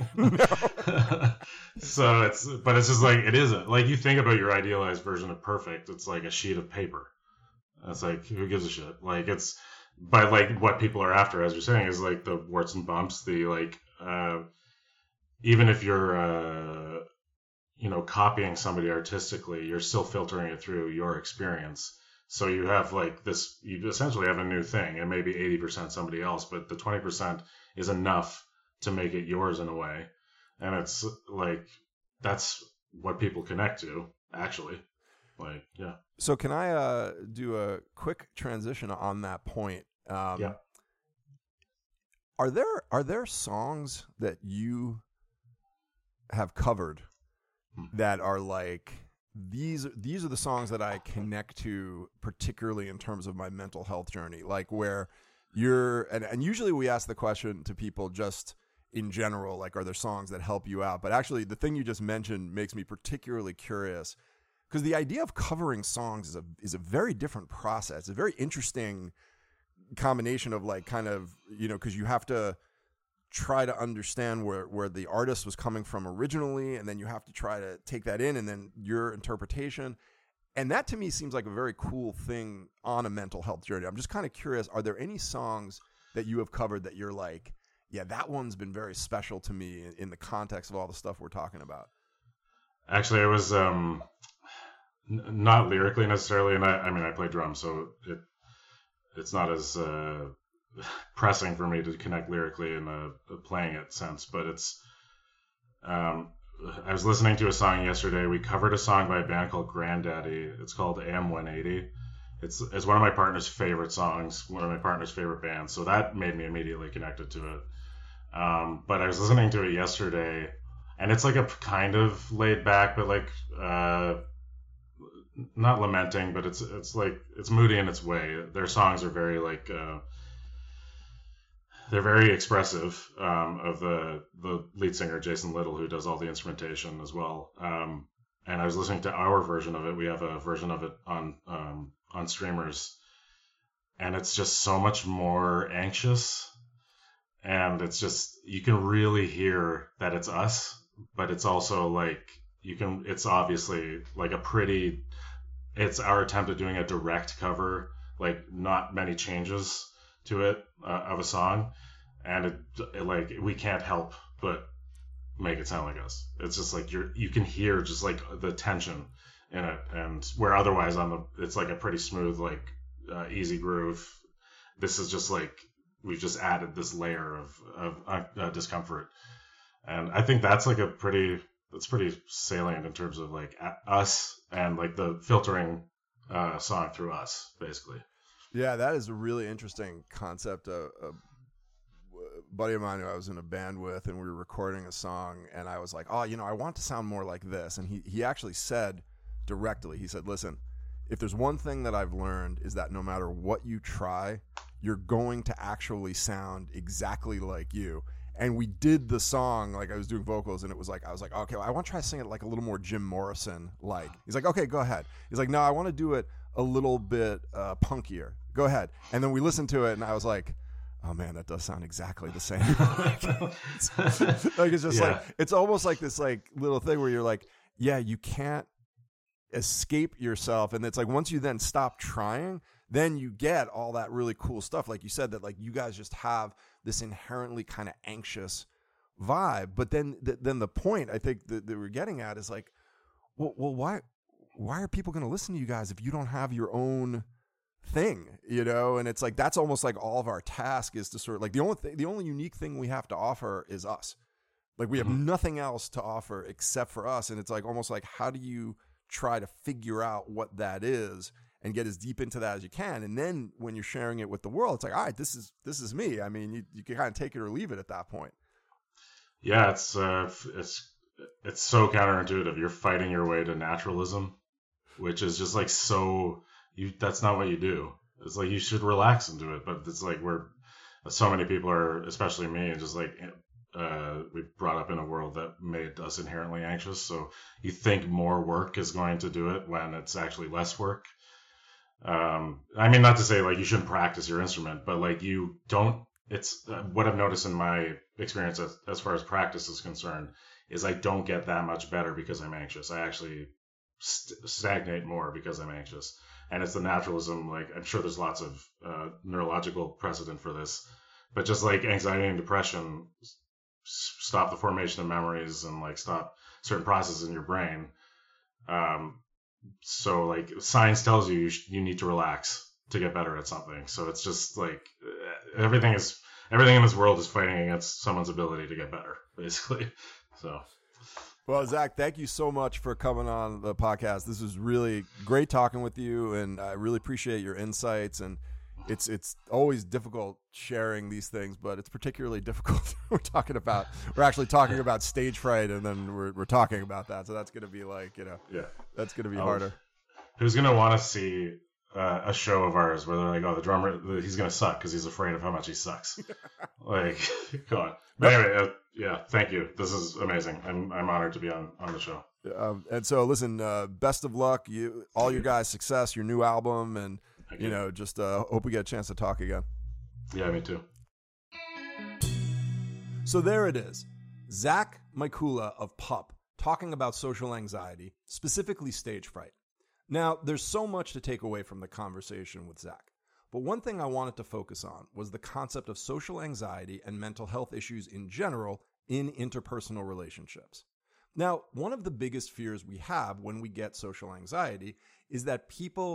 So it's just like, it isn't. Like, you think about your idealized version of perfect, it's like a sheet of paper. It's like, who gives a shit? Like, it's, but like what people are after, as you're saying, is like the warts and bumps, the like, even if you're, copying somebody artistically, you're still filtering it through your experience. So you have like this, you essentially have a new thing, and maybe 80% somebody else, but the 20% is enough to make it yours in a way. And it's like, that's what people connect to, actually. Like, yeah. So can I do a quick transition on that point? Yeah. Are there songs that you have covered that are like, these are the songs that I connect to, particularly in terms of my mental health journey, like where and usually we ask the question to people just in general, like, are there songs that help you out? But actually the thing you just mentioned makes me particularly curious, because the idea of covering songs is a very different process. It's a very interesting combination of like kind of, because you have to try to understand where the artist was coming from originally, and then you have to try to take that in, and then your interpretation. And that to me seems like a very cool thing on a mental health journey. I'm just kind of curious, are there any songs that you have covered that you're like, yeah, that one's been very special to me in the context of all the stuff we're talking about? Actually, it was not lyrically necessarily, and I play drums, so it's not as pressing for me to connect lyrically in a playing it sense, but it's I was listening to a song yesterday. We covered a song by a band called Grandaddy. It's called AM 180. It's one of my partner's favorite songs, one of my partner's favorite bands, so that made me immediately connected to it. But I was listening to it yesterday, and it's like a kind of laid back, but like not lamenting, but it's like, it's moody in its way. Their songs are very like they're very expressive, of the lead singer Jason Little, who does all the instrumentation as well. And I was listening to our version of it. We have a version of it on streamers, and it's just so much more anxious, and it's just, you can really hear that it's us, but it's also like, it's obviously like it's our attempt at doing a direct cover, like not many changes to it, of a song, and it like, we can't help but make it sound like us. It's just like, you can hear just like the tension in it, and where otherwise it's like a pretty smooth, like easy groove. This is just like, we've just added this layer of discomfort, and I think that's like a pretty that's pretty salient in terms of like us and like the filtering song through us, basically. Yeah, that is a really interesting concept. A buddy of mine who I was in a band with, and we were recording a song, and I was like, oh, I want to sound more like this. And he actually said directly, he said, listen, if there's one thing that I've learned is that no matter what you try, you're going to actually sound exactly like you. And we did the song, like I was doing vocals, and I was like, okay, well, I want to try to sing it like a little more Jim Morrison like. He's like, okay, go ahead. He's like, no, I want to do it a little bit punkier. Go ahead. And then we listened to it, and I was like, oh man, that does sound exactly the same. Like it's just like, it's almost like this like little thing where you're like, yeah, you can't escape yourself. And it's like, once you then stop trying, then you get all that really cool stuff. Like you said, that like you guys just have this inherently kind of anxious vibe. But then the point I think that we're getting at is like, well, why are people going to listen to you guys if you don't have your own thing, And it's like, that's almost like all of our task is to sort of like the only unique thing we have to offer is us. Like we have nothing else to offer except for us. And it's like, almost like, how do you try to figure out what that is and get as deep into that as you can? And then when you're sharing it with the world, it's like, all right, this is me. I mean, you can kind of take it or leave it at that point. Yeah. It's so counterintuitive. You're fighting your way to naturalism, which is just like, that's not what you do. It's like, you should relax into it, but it's like so many people are, especially me, just like, we brought up in a world that made us inherently anxious. So you think more work is going to do it when it's actually less work. I mean, not to say like you shouldn't practice your instrument, but like it's what I've noticed in my experience as far as practice is concerned is I don't get that much better because I'm anxious. I actually stagnate more because I'm anxious. And it's the naturalism, like I'm sure there's lots of neurological precedent for this, but just like anxiety and depression stop the formation of memories and like stop certain processes in your brain. So like science tells you need to relax to get better at something. So it's just like everything in this world is fighting against someone's ability to get better, basically. So. Well, Zach, thank you so much for coming on the podcast. This was really great talking with you, and I really appreciate your insights. And it's always difficult sharing these things, but it's particularly difficult. We're actually talking about stage fright, and then we're talking about that. So that's going to be like, that's going to be harder. Who's going to want to see a show of ours where they're like, oh, the drummer, he's going to suck because he's afraid of how much he sucks. Like, come on. But anyway, yeah, thank you. This is amazing. I'm honored to be on the show. And so, listen, best of luck. All your guys' success, your new album, and just hope we get a chance to talk again. Yeah, me too. So there it is. Zach Mikula of PUP talking about social anxiety, specifically stage fright. Now, there's so much to take away from the conversation with Zach, but one thing I wanted to focus on was the concept of social anxiety and mental health issues in general in interpersonal relationships. Now, one of the biggest fears we have when we get social anxiety is that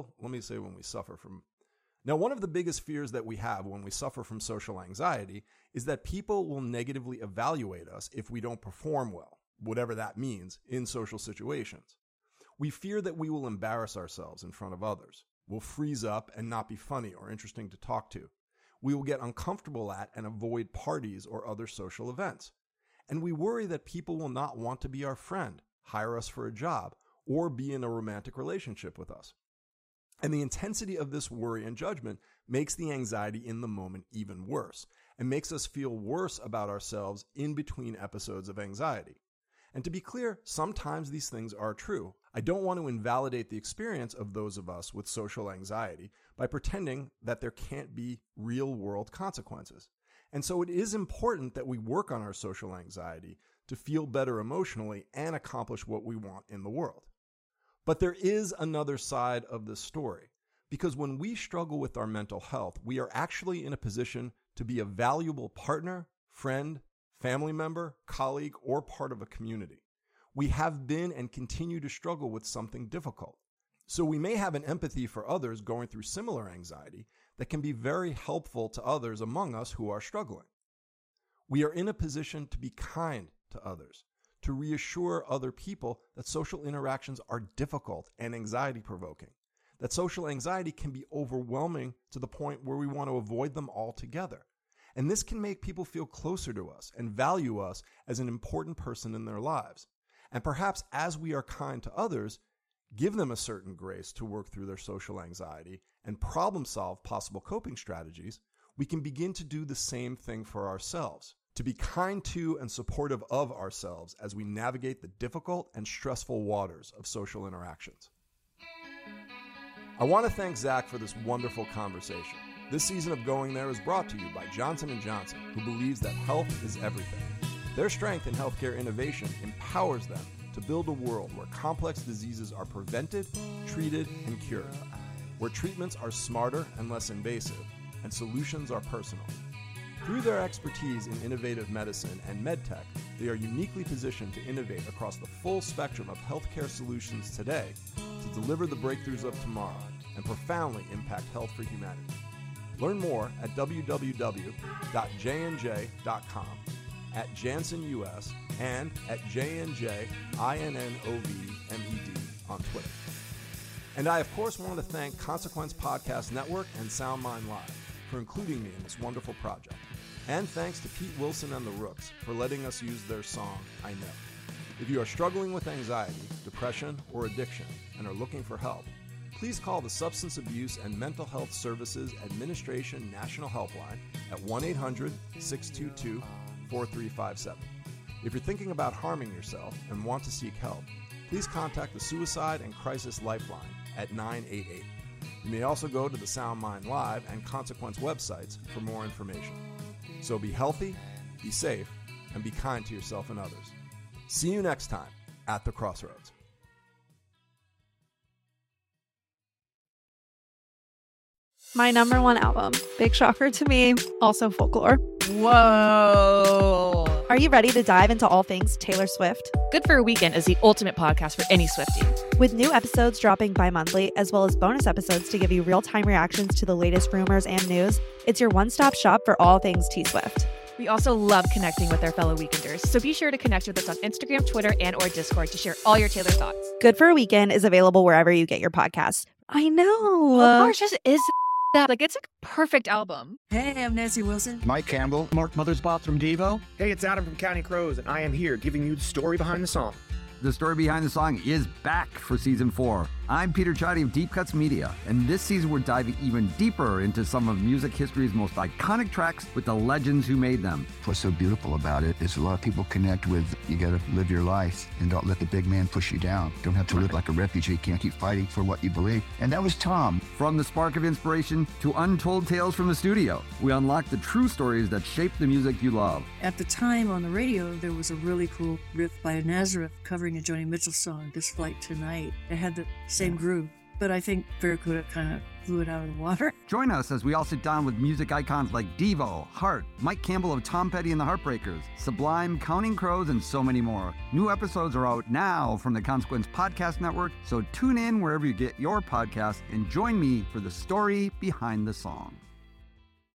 one of the biggest fears that we have when we suffer from social anxiety is that people will negatively evaluate us if we don't perform well, whatever that means, in social situations. We fear that we will embarrass ourselves in front of others. We'll freeze up and not be funny or interesting to talk to. We will get uncomfortable at and avoid parties or other social events. And we worry that people will not want to be our friend, hire us for a job, or be in a romantic relationship with us. And the intensity of this worry and judgment makes the anxiety in the moment even worse, and makes us feel worse about ourselves in between episodes of anxiety. And to be clear, sometimes these things are true. I don't want to invalidate the experience of those of us with social anxiety by pretending that there can't be real-world consequences. And so it is important that we work on our social anxiety to feel better emotionally and accomplish what we want in the world. But there is another side of this story, because when we struggle with our mental health, we are actually in a position to be a valuable partner, friend, family member, colleague, or part of a community. We have been and continue to struggle with something difficult. So we may have an empathy for others going through similar anxiety that can be very helpful to others among us who are struggling. We are in a position to be kind to others, to reassure other people that social interactions are difficult and anxiety-provoking, that social anxiety can be overwhelming to the point where we want to avoid them altogether. And this can make people feel closer to us and value us as an important person in their lives. And perhaps as we are kind to others, give them a certain grace to work through their social anxiety and problem solve possible coping strategies, we can begin to do the same thing for ourselves, to be kind to and supportive of ourselves as we navigate the difficult and stressful waters of social interactions. I want to thank Zach for this wonderful conversation. This season of Going There is brought to you by Johnson & Johnson, who believes that health is everything. Their strength in healthcare innovation empowers them to build a world where complex diseases are prevented, treated, and cured, where treatments are smarter and less invasive, and solutions are personal. Through their expertise in innovative medicine and medtech, they are uniquely positioned to innovate across the full spectrum of healthcare solutions today to deliver the breakthroughs of tomorrow and profoundly impact health for humanity. Learn more at www.jnj.com, at Janssen US, and at JNJINNOVMED on Twitter. And I, of course, want to thank Consequence Podcast Network and SoundMind Live for including me in this wonderful project. And thanks to Pete Wilson and the Rooks for letting us use their song, I Know. If you are struggling with anxiety, depression, or addiction and are looking for help, please call the Substance Abuse and Mental Health Services Administration National Helpline at 1-800-622-4357. If you're thinking about harming yourself and want to seek help, please contact the Suicide and Crisis Lifeline at 988. You may also go to the SoundMind Live and Consequence websites for more information. So be healthy, be safe, and be kind to yourself and others. See you next time at the Crossroads. My number one album, big shocker to me, also Folklore. Whoa. Are you ready to dive into all things Taylor Swift? Good for a Weekend is the ultimate podcast for any Swiftie. With new episodes dropping bi-monthly, as well as bonus episodes to give you real-time reactions to the latest rumors and news, it's your one-stop shop for all things T-Swift. We also love connecting with our fellow Weekenders, so be sure to connect with us on Instagram, Twitter, and or Discord to share all your Taylor thoughts. Good for a Weekend is available wherever you get your podcasts. I know. Folklore just is that. Like, it's a perfect album. Hey, I'm Nancy Wilson. Mike Campbell. Mark Mothersbaugh from Devo. Hey, it's Adam from Counting Crows, and I am here giving you the story behind the song. The story behind the song is back for season 4. I'm Peter Chadi of Deep Cuts Media, and this season we're diving even deeper into some of music history's most iconic tracks with the legends who made them. What's so beautiful about it is a lot of people connect with, you gotta live your life and don't let the big man push you down. Don't have to live like a refugee, can't keep fighting for what you believe. And that was Tom. From the spark of inspiration to untold tales from the studio, we unlock the true stories that shape the music you love. At the time on the radio, there was a really cool riff by Nazareth covering a Joni Mitchell song, This Flight Tonight. It had the same groove, but I think Barracuda kind of blew it out of the water. Join us as we all sit down with music icons like Devo, Heart, Mike Campbell of Tom Petty and the Heartbreakers, Sublime, Counting Crows, and so many more. New episodes are out now from the Consequence Podcast Network, so tune in wherever you get your podcast and join me for the story behind the song.